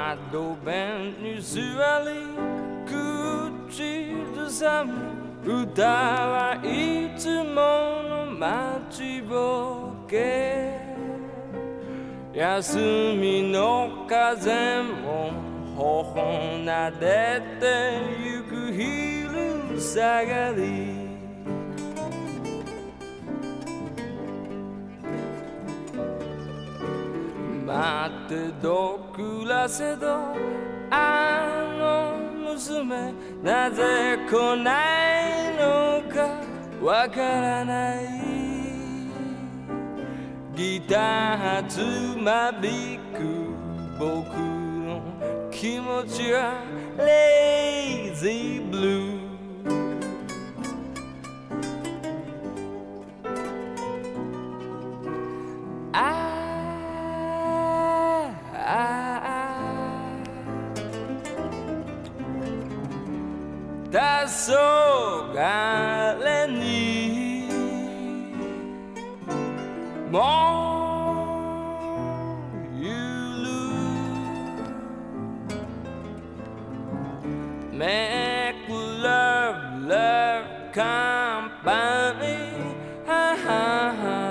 窓辺に座り口ずさむ歌はいつもの待ちぼけ休みの風も頬なでてゆく昼下がり待ってど暮らせどあの娘なぜ来ないのかわからないギターつまびく僕の気持ちはレイジーブルー黄昏にもうゆるめくられカンパニー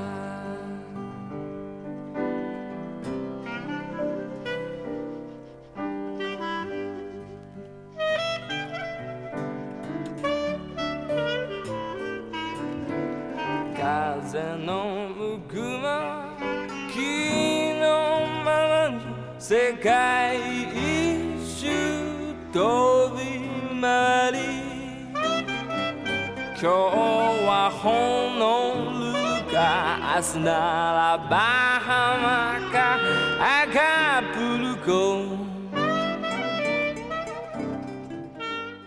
風の向くま木のままに世界一周飛び回り今日はホノルルか明日ならバハマかアカプルコ